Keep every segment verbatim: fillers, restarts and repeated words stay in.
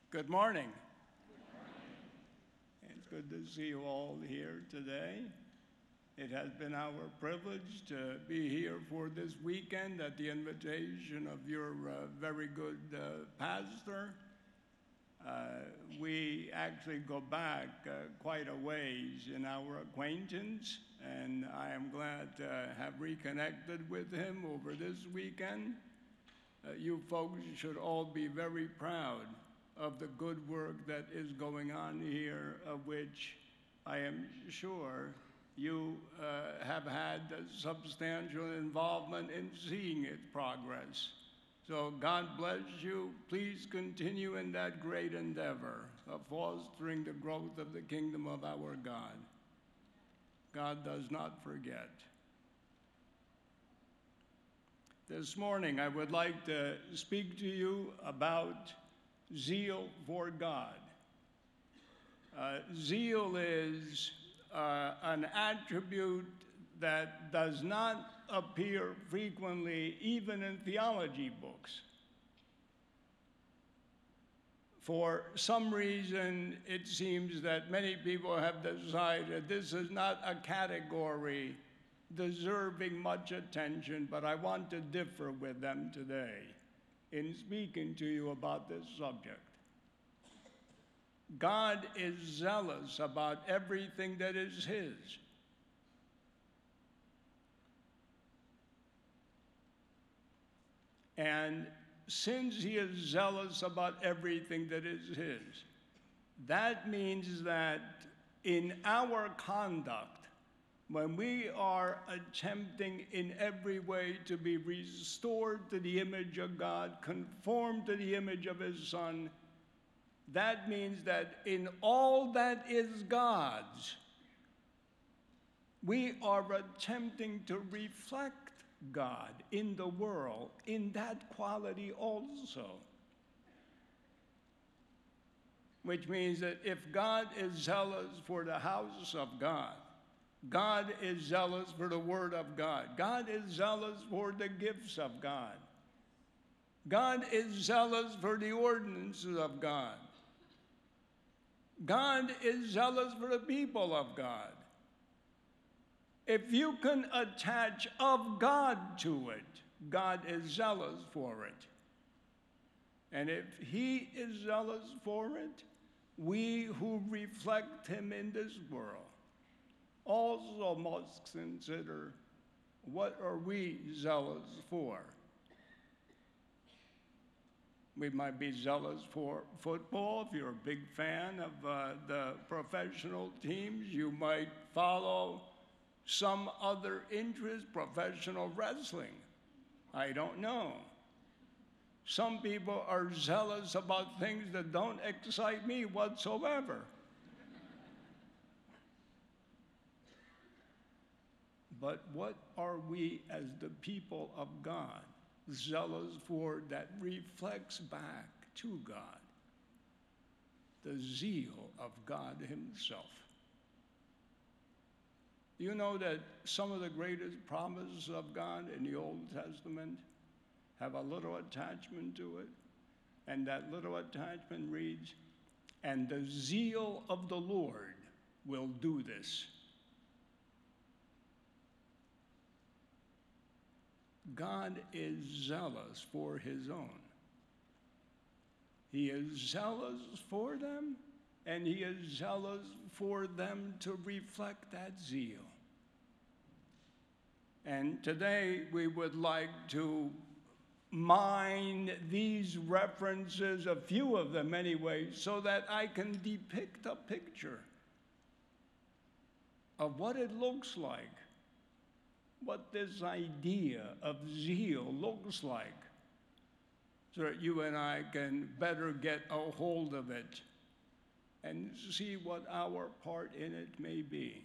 Good morning. It's good to see you all here today. It has been our privilege to be here for this weekend at the invitation of your uh, very good uh, pastor. Uh, we actually go back uh, quite a ways in our acquaintance, and I am glad to have reconnected with him over this weekend. Uh, you folks should all be very proud of the good work that is going on here, of which I am sure you uh, have had a substantial involvement in seeing its progress. So God bless you. Please continue in that great endeavor of fostering the growth of the kingdom of our God. God does not forget. This morning, I would like to speak to you about zeal for God. Uh, zeal is uh, an attribute that does not appear frequently even in theology books. For some reason, it seems that many people have decided this is not a category deserving much attention, but I want to differ with them today in speaking to you about this subject. God is zealous about everything that is His. And since He is zealous about everything that is His, that means that in our conduct, when we are attempting in every way to be restored to the image of God, conformed to the image of His Son, that means that in all that is God's, we are attempting to reflect God in the world in that quality also. Which means that if God is zealous for the house of God, God is zealous for the Word of God. God is zealous for the gifts of God. God is zealous for the ordinances of God. God is zealous for the people of God. If you can attach of God to it, God is zealous for it. And if He is zealous for it, we who reflect Him in this world also must consider, what are we zealous for? We might be zealous for football. If you're a big fan of uh, the professional teams, you might follow some other interest, professional wrestling. I don't know. Some people are zealous about things that don't excite me whatsoever. But what are we as the people of God zealous for that reflects back to God? The zeal of God Himself. You know that some of the greatest promises of God in the Old Testament have a little attachment to it, and that little attachment reads, "And the zeal of the Lord will do this." God is zealous for His own. He is zealous for them, and He is zealous for them to reflect that zeal. And today we would like to mine these references, a few of them anyway, so that I can depict a picture of what it looks like, what this idea of zeal looks like, so that you and I can better get a hold of it and see what our part in it may be.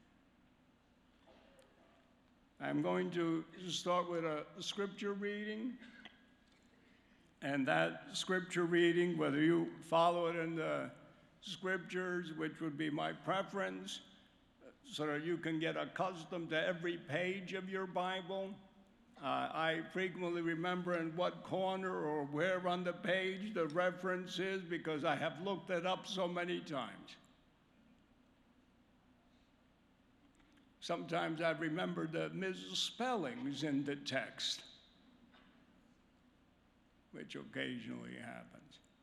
I'm going to start with a scripture reading, and that scripture reading, whether you follow it in the scriptures, which would be my preference, so that you can get accustomed to every page of your Bible, Uh, I frequently remember in what corner or where on the page the reference is because I have looked it up so many times. Sometimes I remember the misspellings in the text, which occasionally happens.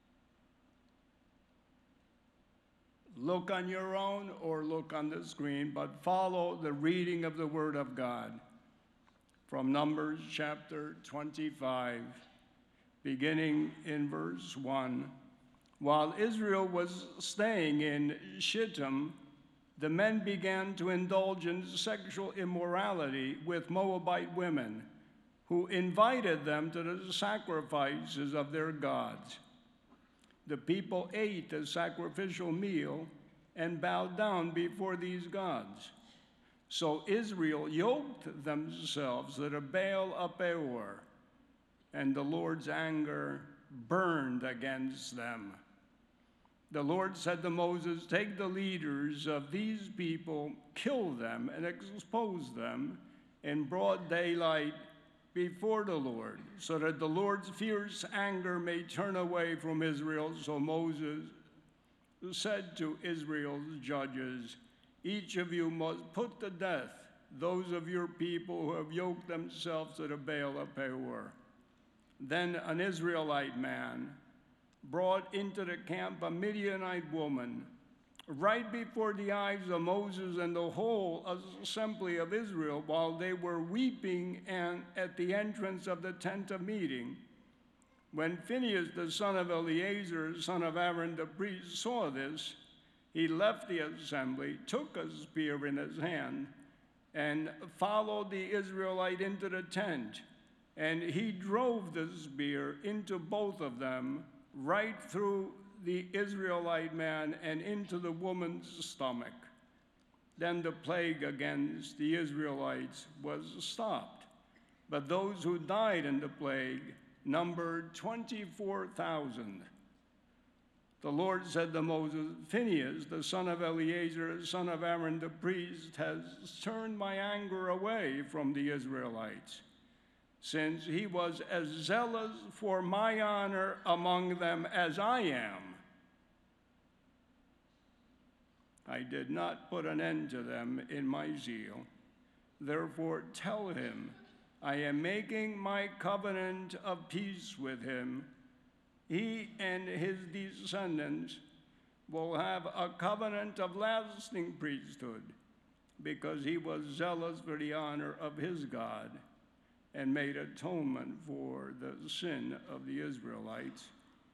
Look on your own or look on the screen, but follow the reading of the Word of God from Numbers chapter twenty-five, beginning in verse one. While Israel was staying in Shittim, the men began to indulge in sexual immorality with Moabite women, who invited them to the sacrifices of their gods. The people ate the sacrificial meal and bowed down before these gods. So Israel yoked themselves to the Baal of Peor, and the Lord's anger burned against them. The Lord said to Moses, "Take the leaders of these people, kill them, and expose them in broad daylight before the Lord, so that the Lord's fierce anger may turn away from Israel." So Moses said to Israel's judges, "Each of you must put to death those of your people who have yoked themselves to the Baal of Peor." Then an Israelite man brought into the camp a Midianite woman right before the eyes of Moses and the whole assembly of Israel, while they were weeping and at the entrance of the tent of meeting. When Phinehas, the son of Eleazar, son of Aaron the priest, saw this, he left the assembly, took a spear in his hand, and followed the Israelite into the tent. And he drove the spear into both of them, right through the Israelite man and into the woman's stomach. Then the plague against the Israelites was stopped. But those who died in the plague numbered twenty-four thousand. The Lord said to Moses, "Phinehas, the son of Eleazar, son of Aaron the priest, has turned my anger away from the Israelites, since he was as zealous for my honor among them as I am. I did not put an end to them in my zeal. Therefore tell him, I am making my covenant of peace with him. He and his descendants will have a covenant of lasting priesthood, because he was zealous for the honor of his God and made atonement for the sin of the Israelites."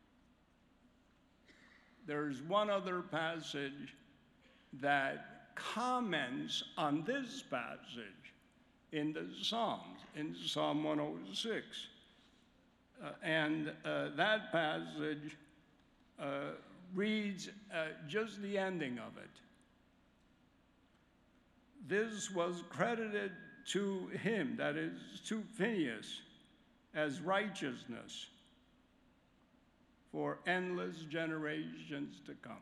There's one other passage that comments on this passage in the Psalms, in Psalm one oh six. Uh, and uh, that passage uh, reads uh, just the ending of it. "This was credited to him," that is, to Phinehas, "as righteousness for endless generations to come."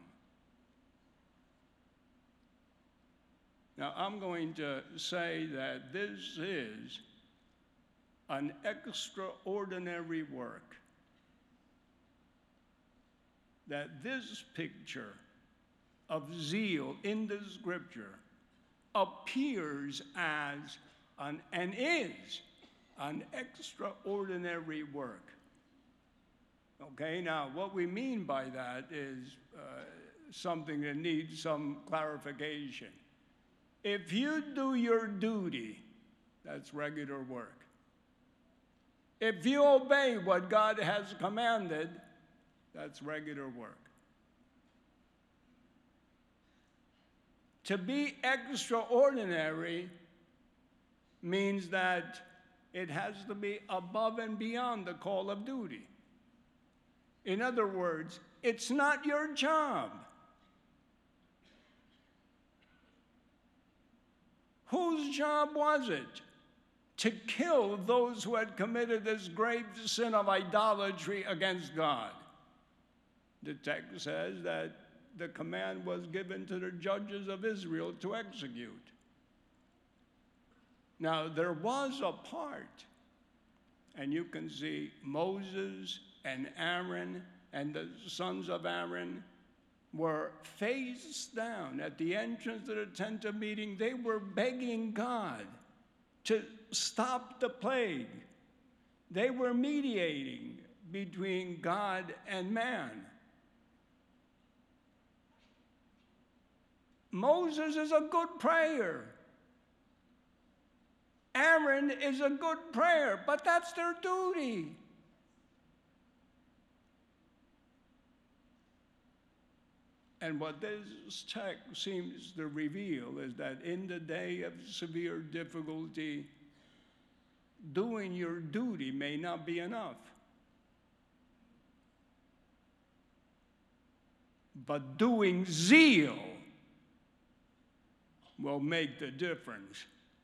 Now, I'm going to say that this is an extraordinary work, that this picture of zeal in the Scripture appears as an, and is an extraordinary work. Okay, now what we mean by that is uh, something that needs some clarification. If you do your duty, that's regular work. If you obey what God has commanded, that's regular work. To be extraordinary means that it has to be above and beyond the call of duty. In other words, it's not your job. Whose job was it to kill those who had committed this grave sin of idolatry against God? The text says that the command was given to the judges of Israel to execute. Now, there was a part and you can see Moses and Aaron and the sons of Aaron were face down at the entrance of the tent of meeting. They were begging God to stop the plague. They were mediating between God and man. Moses is a good prayer. Aaron is a good prayer, but that's their duty. And what this text seems to reveal is that in the day of severe difficulty, doing your duty may not be enough. But doing zeal will make the difference.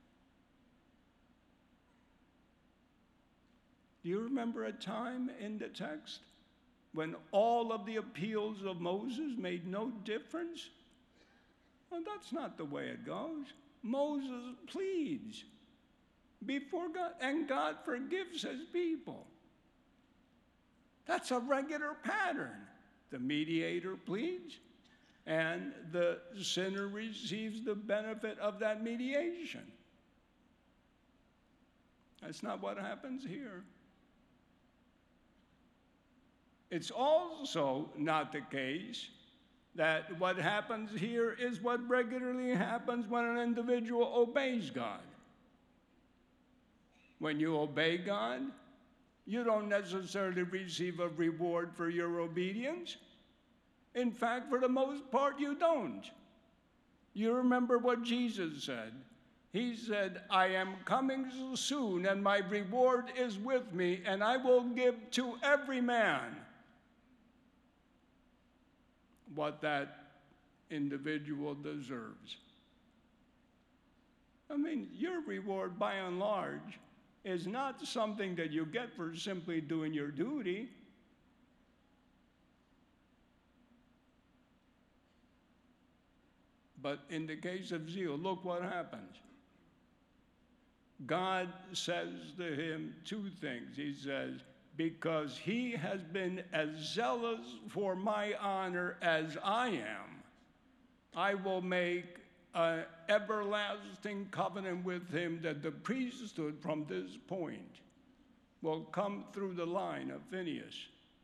Do you remember a time in the text when all of the appeals of Moses made no difference? Well, that's not the way it goes. Moses pleads before God, and God forgives his people. That's a regular pattern. The mediator pleads, and the sinner receives the benefit of that mediation. That's not what happens here. It's also not the case that what happens here is what regularly happens when an individual obeys God. When you obey God, you don't necessarily receive a reward for your obedience. In fact, for the most part, you don't. You remember what Jesus said. He said, I am coming soon, and my reward is with me, and I will give to every man what that individual deserves. I mean, your reward, by and large, is not something that you get for simply doing your duty. But in the case of zeal, look what happens. God says to him two things. He says, because he has been as zealous for my honor as I am, I will make an everlasting covenant with him that the priesthood from this point will come through the line of Phinehas.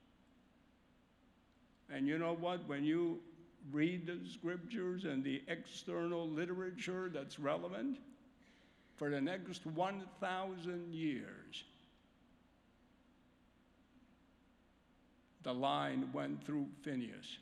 And you know what? When you read the scriptures and the external literature that's relevant, for the next one thousand years, the line went through Phinehas.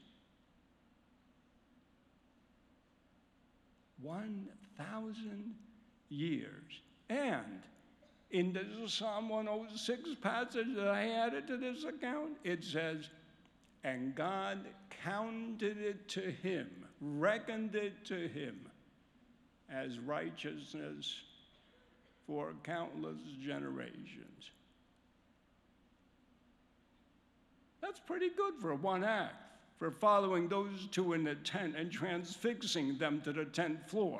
one thousand years. And in the Psalm one oh six passage that I added to this account, it says, and God counted it to him, reckoned it to him as righteousness for countless generations. That's pretty good for one act, for following those two in the tent and transfixing them to the tent floor.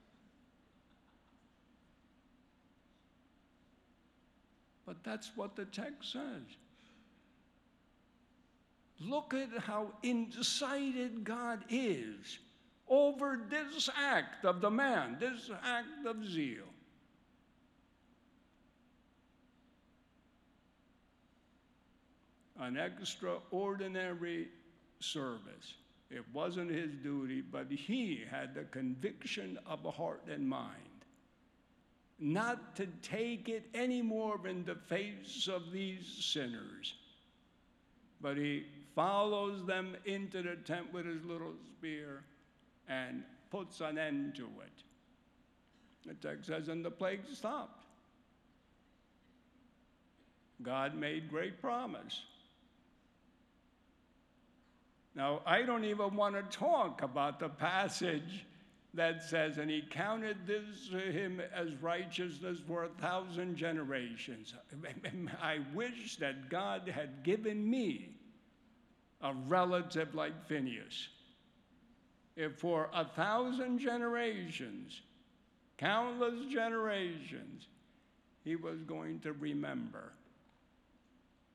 But that's what the text says. Look at how incited God is over this act of the man, this act of zeal. An extraordinary service. It wasn't his duty, but he had the conviction of a heart and mind not to take it any more in the face of these sinners. But he follows them into the tent with his little spear and puts an end to it. The text says, and the plague stopped. God made great promise. Now, I don't even want to talk about the passage that says, and he counted this to him as righteousness for a thousand generations. I wish that God had given me a relative like Phinehas. If for a thousand generations, countless generations, he was going to remember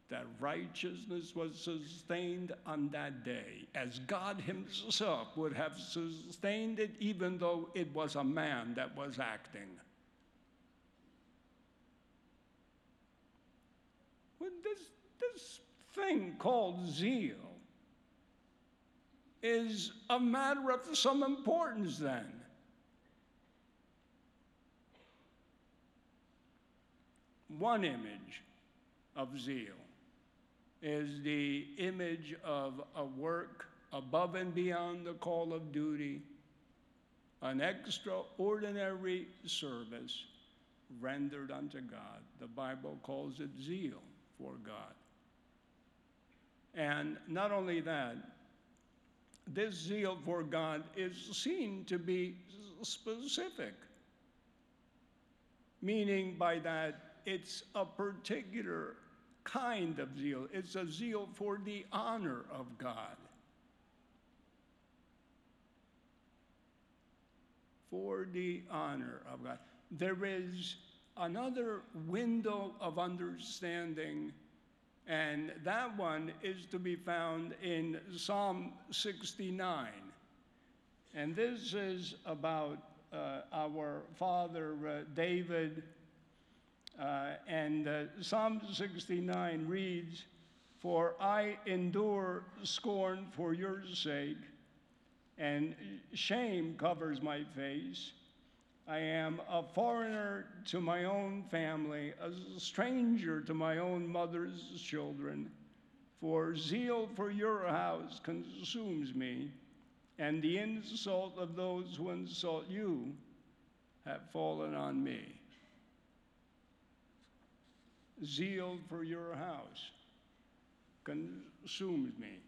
that righteousness was sustained on that day, as God himself would have sustained it, even though it was a man that was acting. Well, this, this thing called zeal is a matter of some importance then. One image of zeal is the image of a work above and beyond the call of duty, an extraordinary service rendered unto God. The Bible calls it zeal for God. And not only that, this zeal for God is seen to be specific, meaning by that it's a particular kind of zeal. It's a zeal for the honor of God. For the honor of God. There is another window of understanding, and that one is to be found in Psalm sixty-nine. And this is about uh, our father uh, David. Uh, and uh, Psalm sixty-nine reads, "For I endure scorn for your sake, and shame covers my face. I am a foreigner to my own family, a stranger to my own mother's children. For zeal for your house consumes me, and the insult of those who insult you have fallen on me." Zeal for your house consumes me.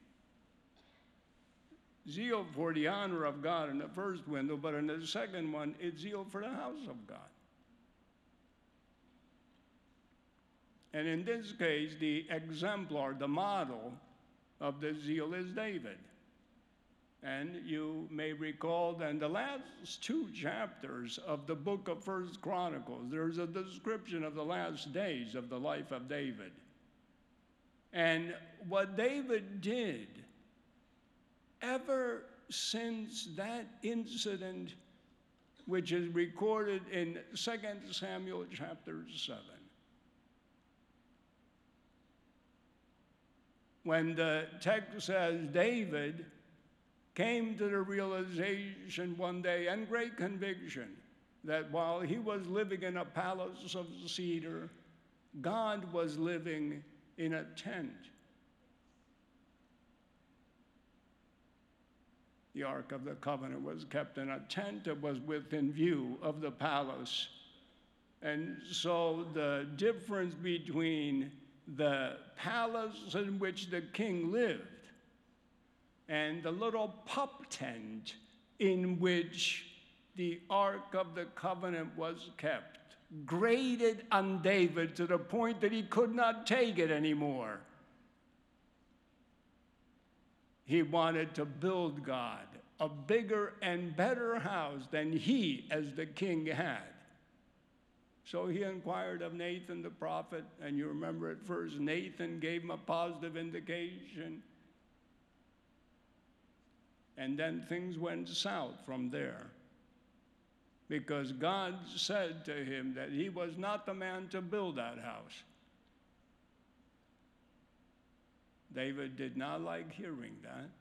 Zeal for the honor of God in the first window, but in the second one, it's zeal for the house of God. And in this case, the exemplar, the model of the zeal is David. And you may recall that in the last two chapters of the book of First Chronicles, there's a description of the last days of the life of David. And what David did ever since that incident, which is recorded in Second Samuel chapter seven. When the text says David came to the realization one day, and great conviction, that while he was living in a palace of cedar, God was living in a tent. The Ark of the Covenant was kept in a tent that was within view of the palace. And so the difference between the palace in which the king lived and the little pup tent in which the Ark of the Covenant was kept grated on David to the point that he could not take it anymore. He wanted to build God a bigger and better house than he, as the king, had. So he inquired of Nathan the prophet, and you remember at first Nathan gave him a positive indication. And then things went south from there, because God said to him that he was not the man to build that house. David did not like hearing that.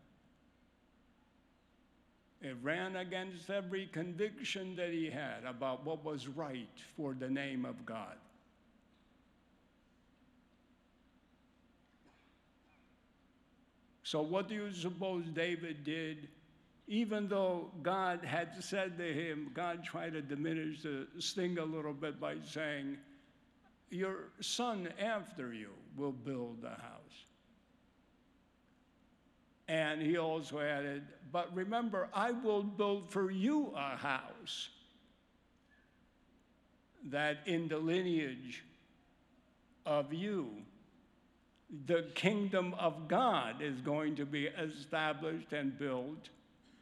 It ran against every conviction that he had about what was right for the name of God. So what do you suppose David did? Even though God had said to him, God tried to diminish the sting a little bit by saying, your son after you will build the house. And he also added, but remember, I will build for you a house that in the lineage of you, the kingdom of God is going to be established and built.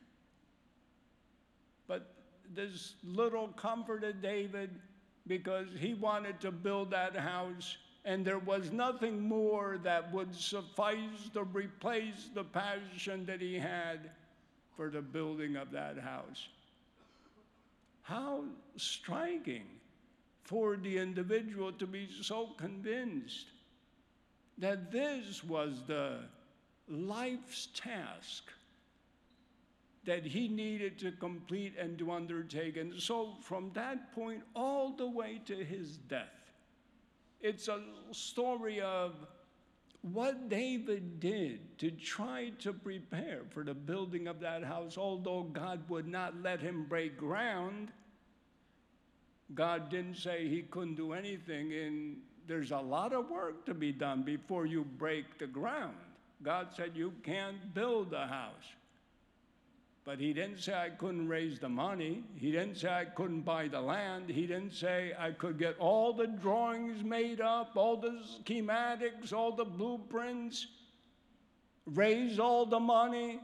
But this little comforted David, because he wanted to build that house, And there was nothing more that would suffice to replace the passion that he had for the building of that house. How striking for the individual to be so convinced that this was the life's task that he needed to complete and to undertake. And so from that point all the way to his death, it's a story of what David did to try to prepare for the building of that house. Although God would not let him break ground, God didn't say he couldn't do anything, and there's a lot of work to be done before you break the ground. God said you can't build a house. But he didn't say I couldn't raise the money. He didn't say I couldn't buy the land. He didn't say I could get all the drawings made up, all the schematics, all the blueprints, raise all the money.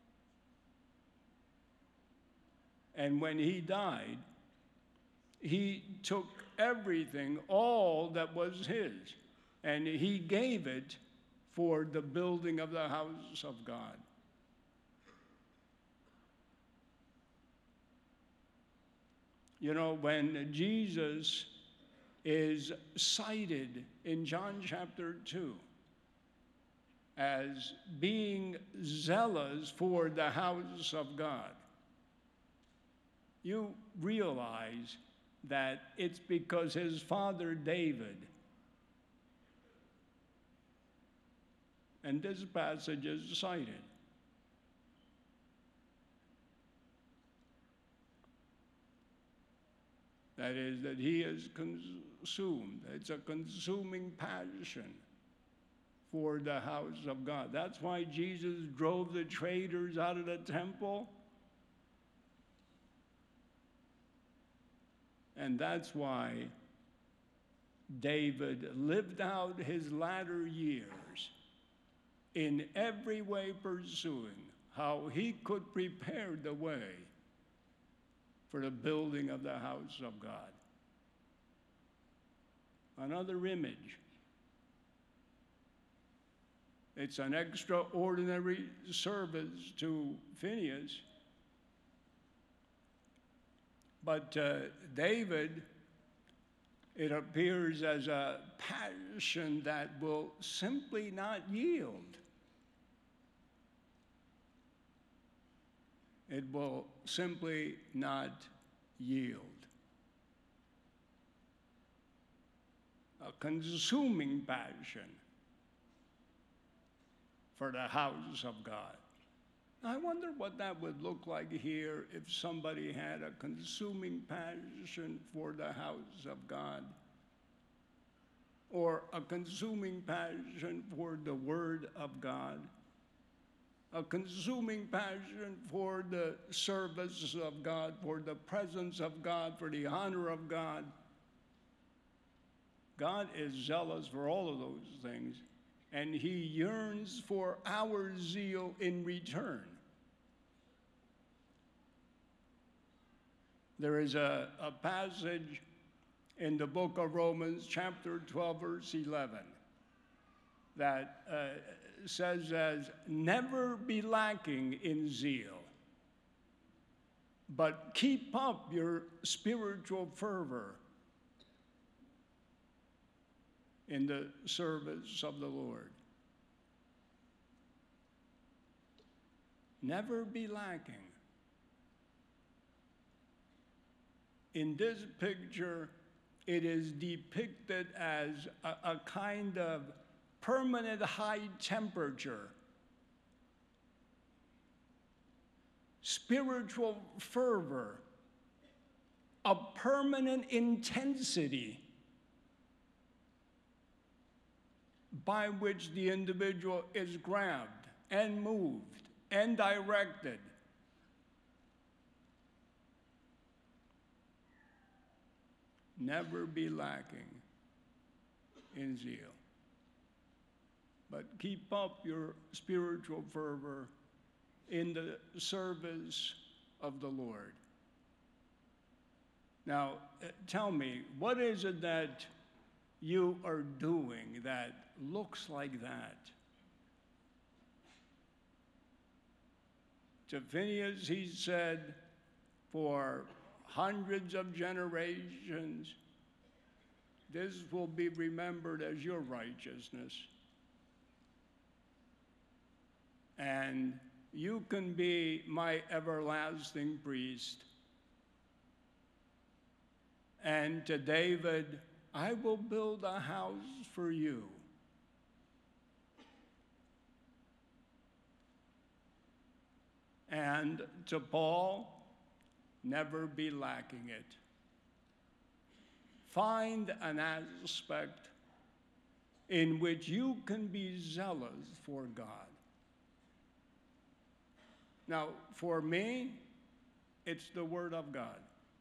And when he died, he took everything, all that was his, and he gave it for the building of the house of God. You know, when Jesus is cited in John chapter two as being zealous for the house of God, you realize that it's because his father David, and this passage is cited, that is, that he is consumed. It's a consuming passion for the house of God. That's why Jesus drove the traders out of the temple. And that's why David lived out his latter years in every way pursuing how he could prepare the way for the building of the house of God. Another image. It's an extraordinary service to Phinehas. But uh, David, it appears as a passion that will simply not yield. It will simply not yield. A consuming passion for the house of God. I wonder what that would look like here if somebody had a consuming passion for the house of God, or a consuming passion for the Word of God, a consuming passion for the service of God, for the presence of God, for the honor of God. God is zealous for all of those things, and he yearns for our zeal in return. There is a, a passage in the book of Romans, chapter twelve, verse eleven, that uh, says as, never be lacking in zeal, but keep up your spiritual fervor in the service of the Lord. Never be lacking. In this picture, it is depicted as a, a kind of permanent high temperature, spiritual fervor, a permanent intensity by which the individual is grabbed and moved and directed. Never be lacking in zeal, but keep up your spiritual fervor in the service of the Lord. Now, tell me, what is it that you are doing that looks like that. To Phineas, he said, for hundreds of generations, this will be remembered as your righteousness. And you can be my everlasting priest. And to David, I will build a house for you. And to Paul, never be lacking it. Find an aspect in which you can be zealous for God. Now, for me, it's the Word of God.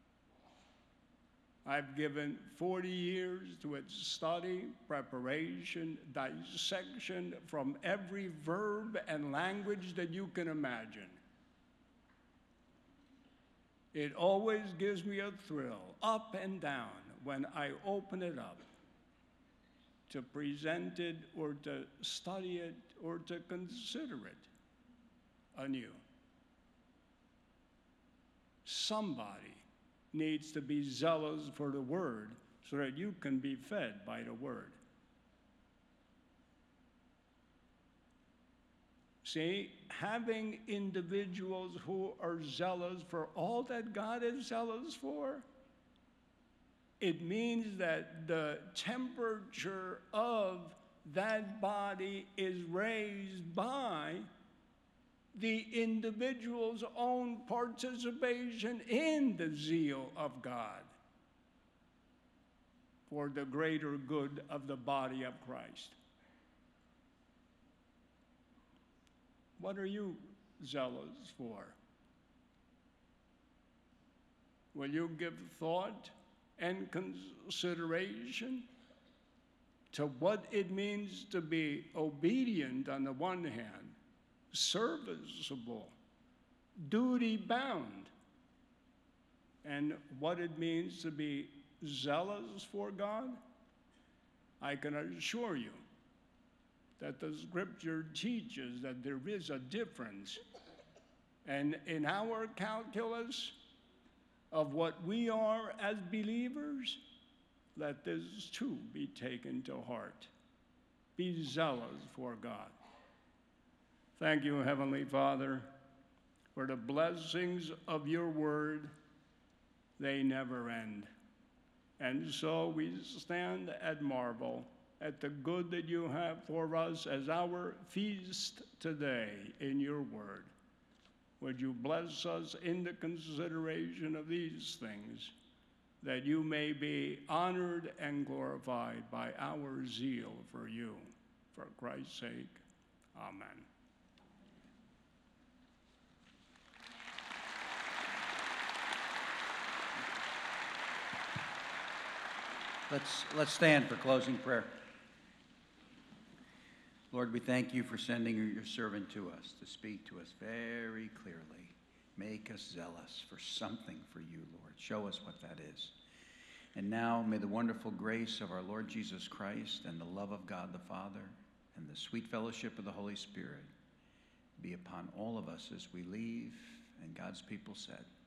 I've given forty years to its study, preparation, dissection from every verb and language that you can imagine. It always gives me a thrill, up and down, when I open it up to present it or to study it or to consider it anew. Somebody needs to be zealous for the Word so that you can be fed by the Word. See, having individuals who are zealous for all that God is zealous for, it means that the temperature of that body is raised by the individual's own participation in the zeal of God for the greater good of the body of Christ. What are you zealous for? Will you give thought and consideration to what it means to be obedient on the one hand, serviceable, duty-bound, and what it means to be zealous for God? I can assure you that the Scripture teaches that there is a difference. And in our calculus of what we are as believers, let this too be taken to heart. Be zealous for God. Thank you, Heavenly Father, for the blessings of your word. They never end. And so we stand at marvel at the good that you have for us as our feast today in your word. Would you bless us in the consideration of these things, that you may be honored and glorified by our zeal for you. For Christ's sake, amen. Let's, let's stand for closing prayer. Lord, we thank you for sending your servant to us to speak to us very clearly. Make us zealous for something for you, Lord. Show us what that is. And now may the wonderful grace of our Lord Jesus Christ and the love of God the Father and the sweet fellowship of the Holy Spirit be upon all of us as we leave. And God's people said,